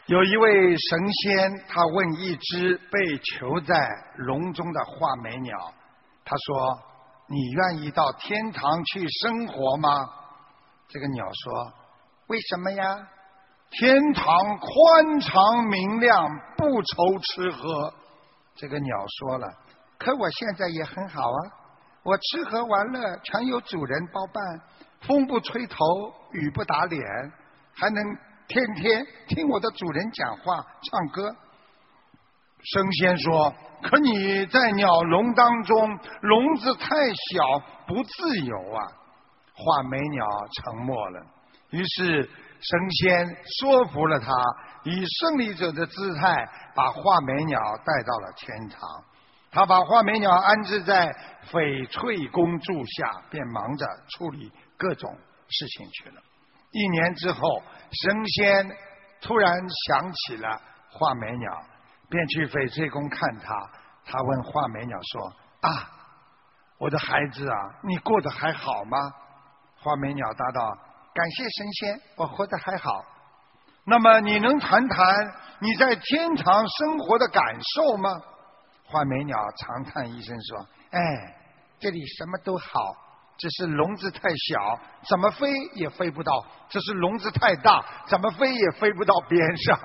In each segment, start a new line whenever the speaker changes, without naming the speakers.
有一位神仙，他问一只被囚在笼中的画眉鸟，他说：“你愿意到天堂去生活吗？”这个鸟说：“为什么呀？天堂宽敞明亮，不愁吃喝。”这个鸟说了：“可我现在也很好啊，我吃喝玩乐全有主人包办，风不吹头，雨不打脸，还能天天听我的主人讲话唱歌。”神仙说：“可你在鸟笼当中，笼子太小，不自由啊。”画眉鸟沉默了。于是神仙说服了他，以胜利者的姿态把画眉鸟带到了天堂。他把画眉鸟安置在翡翠宫柱下，便忙着处理各种事情去了。1年之后，神仙突然想起了画眉鸟，便去翡翠宫看他。他问画眉鸟说：“啊，我的孩子啊，你过得还好吗？”画眉鸟答道：“感谢神仙，我活得还好。”那么你能谈谈你在天堂生活的感受吗？画眉鸟长叹一声说：“哎，这里什么都好，只是笼子太小，怎么飞也飞不到；只是笼子太大，怎么飞也飞不到边上。”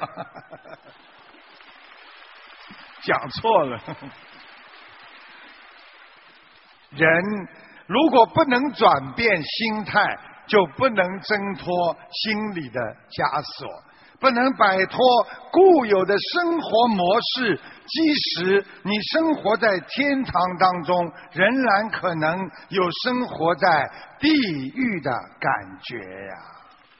讲错了。人如果不能转变心态，就不能挣脱心理的枷锁，不能摆脱固有的生活模式。即使你生活在天堂当中，仍然可能有生活在地狱的感觉呀。